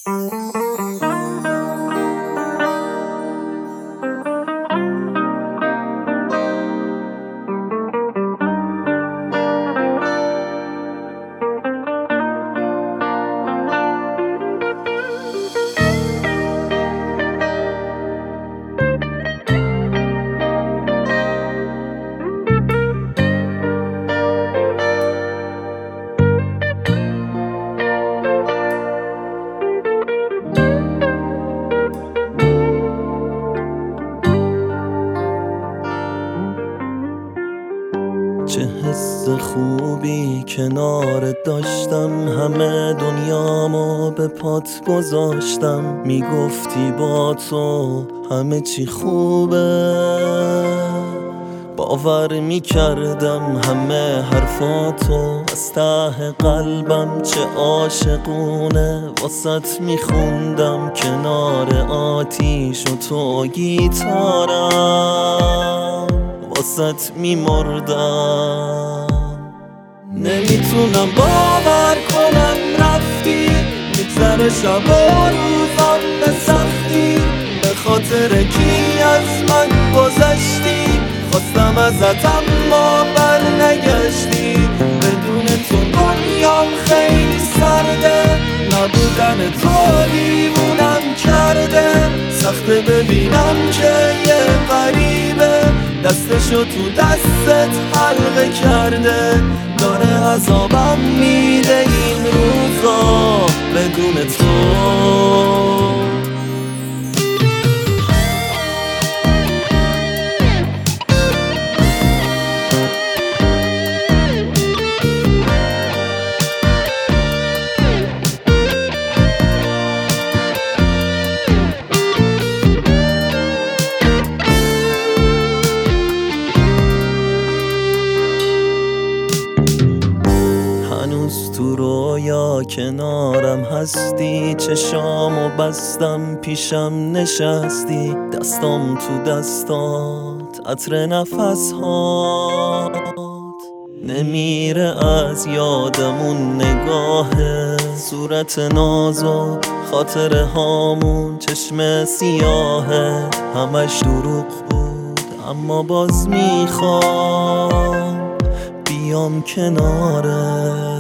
چه حس خوبی کنارت داشتم، همه دنیامو به پات گذاشتم. میگفتی با تو همه چی خوبه، باور میکردم همه حرفاتو. از ته قلبم چه عاشقونه واسط میخوندم، کنار آتیش و تو گیتارم واسط میمردم. نمیتونم باور کنم رفتی، میگذره شب و روزم به سختی. به خاطر کی از من گذشتی، خواستم ازت اما بر نگشتی. بدون تو دنیام خیلی سرده، نبودن تو دیوونم کرده. سخته ببینم که یه غریبه دستشو تو دستت حلقه کرده. داره عذابم میده این روزا بدون تو. هنوز تو رویا کنارم هستی، چشامو بستم پیشم نشستی. دستام تو دستات عطر نفسهات، نمیره از یادمون نگاهه. صورت نازو خاطره هامون چشم سیاهه. همش دروغ بود اما باز میخوام بیام کنارت.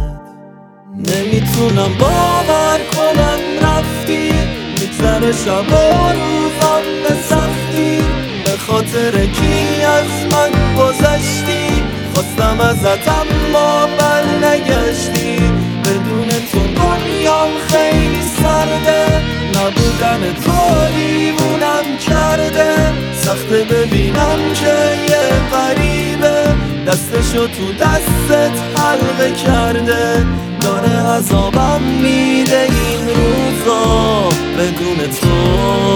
نمیتونم باور کنم رفتی، میگذره شب و روزم به سختی. به خاطر کی از من گذشتی، خواستم ازت اما بر نگشتی. بدون تو دنیام خیلی سرده، نبودن تو دیوونم کرده. سخته ببینم که یه غریبه دستشو تو دستت حلقه کرده. داره عذابم میده این روزا بدون تو.